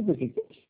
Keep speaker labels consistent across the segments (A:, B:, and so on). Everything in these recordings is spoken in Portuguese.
A: eu ver o que que é.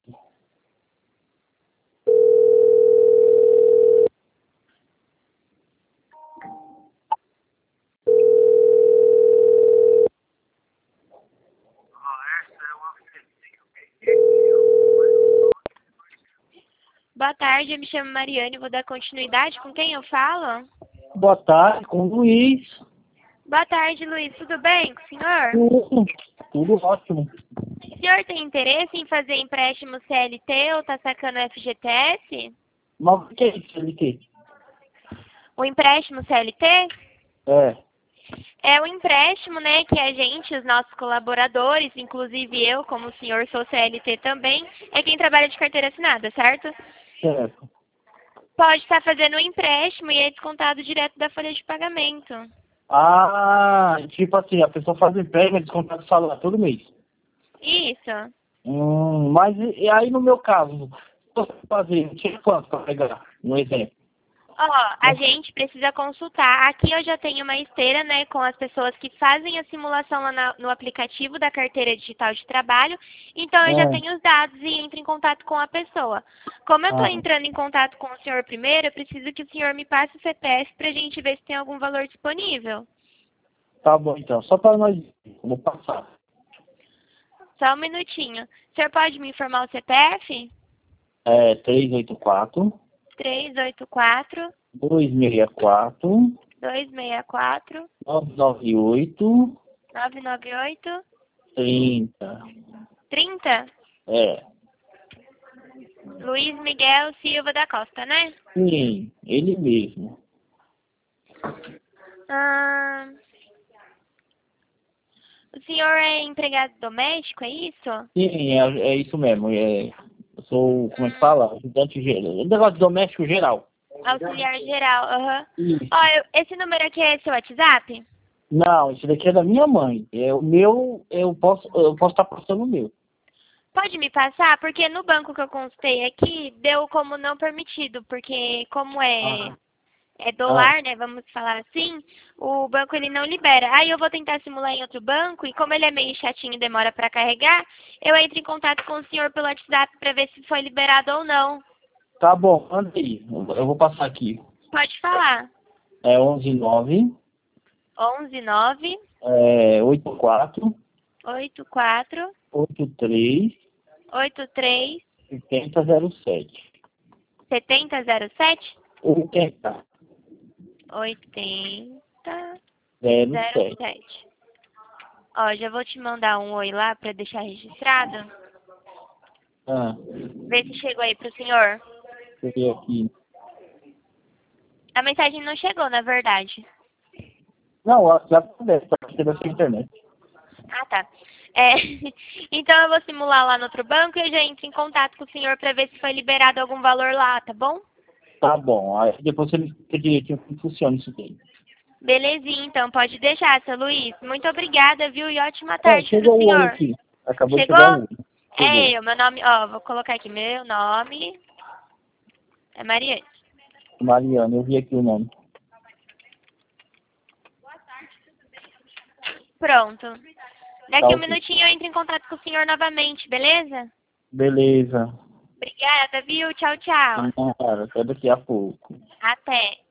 B: Boa tarde, eu me chamo Mariane, vou dar continuidade. Com quem eu falo?
A: Boa tarde, com o Luiz.
B: Boa tarde, Luiz. Tudo bem com o senhor?
A: Tudo ótimo.
B: O senhor tem interesse em fazer empréstimo CLT ou está sacando FGTS?
A: Mas o que é isso, LT?
B: O empréstimo CLT
A: É.
B: é o empréstimo, né, que a gente, os nossos colaboradores, inclusive eu, como o senhor sou CLT também, é quem trabalha de carteira assinada, certo?
A: Certo.
B: Pode estar fazendo um empréstimo e é descontado direto da folha de pagamento.
A: Ah, tipo assim, a pessoa faz o empréstimo e descontar o salário todo mês.
B: Isso.
A: Mas e aí no meu caso, você fazer, tira quanto para pegar? Um exemplo.
B: Ó, a gente precisa consultar. Aqui eu já tenho uma esteira, né, com as pessoas que fazem a simulação lá no aplicativo da carteira digital de trabalho. Então eu já
A: É.
B: tenho os dados e entro em contato com a pessoa. Como eu estou
A: Ah,
B: entrando em contato com o senhor primeiro, eu preciso que o senhor me passe o CPF para a gente ver se tem algum valor disponível.
A: tá bom então. Só para nós. Vou passar.
B: Só um minutinho. O senhor pode me informar o CPF?
A: É 384
B: 384
A: 264
B: 264
A: 998
B: 998
A: 30.
B: 30.
A: É.
B: Luiz Miguel Silva da Costa, né?
A: Sim, ele mesmo.
B: Ah, o senhor é empregado doméstico, é isso?
A: Sim, é isso mesmo. Eu sou, como é que fala? Ajudante geral. Um negócio doméstico geral.
B: Auxiliar geral, aham.
A: Isso.
B: Ó, esse número aqui é seu WhatsApp?
A: Não, esse daqui é da minha mãe. É o meu, eu posso estar passando o meu.
B: Pode me passar? Porque no banco que eu consultei aqui, deu como não permitido, porque como
A: Ah,
B: é
A: ah,
B: dólar, né, vamos falar assim, o banco ele não libera. Aí eu vou tentar simular em outro banco e como ele é meio chatinho e demora para carregar, eu entro em contato com o senhor pelo WhatsApp para ver se foi liberado ou não.
A: tá bom, manda aí. Eu vou passar aqui.
B: Pode falar.
A: É 119
B: 11 9
A: 84
B: 84
A: 83
B: 83
A: 7007.
B: 7007
A: 80 07.
B: 8007. Ó, já vou te mandar um oi lá para deixar registrado.
A: Ah,
B: Vê se chegou aí pro senhor.
A: deixa eu ver aqui.
B: A mensagem não chegou, na verdade.
A: Não, o WhatsApp deve estar aqui da sua internet.
B: Ah, tá. É, então eu vou simular lá no outro banco e eu já entro em contato com o senhor para ver se foi liberado algum valor lá, tá bom?
A: Tá bom, aí depois você me explica direitinho como funciona isso daí.
B: Belezinha, então, pode deixar, seu Luiz. Muito obrigada, viu? E ótima
A: É,
B: tarde pro
A: chegou o oi
B: senhor.
A: aqui. Acabou de
B: Chegou?
A: chegar o oi.
B: É
A: Chegou.
B: eu, meu nome, ó, vou colocar aqui, meu nome é Mariane.
A: Mariana, eu vi aqui o nome.
B: Pronto.
A: Tá
B: Daqui um
A: ok.
B: minutinho eu entro em contato com o senhor novamente, beleza?
A: Beleza.
B: Obrigada, viu? Tchau, tchau.
A: Cara, até daqui a pouco.
B: Até.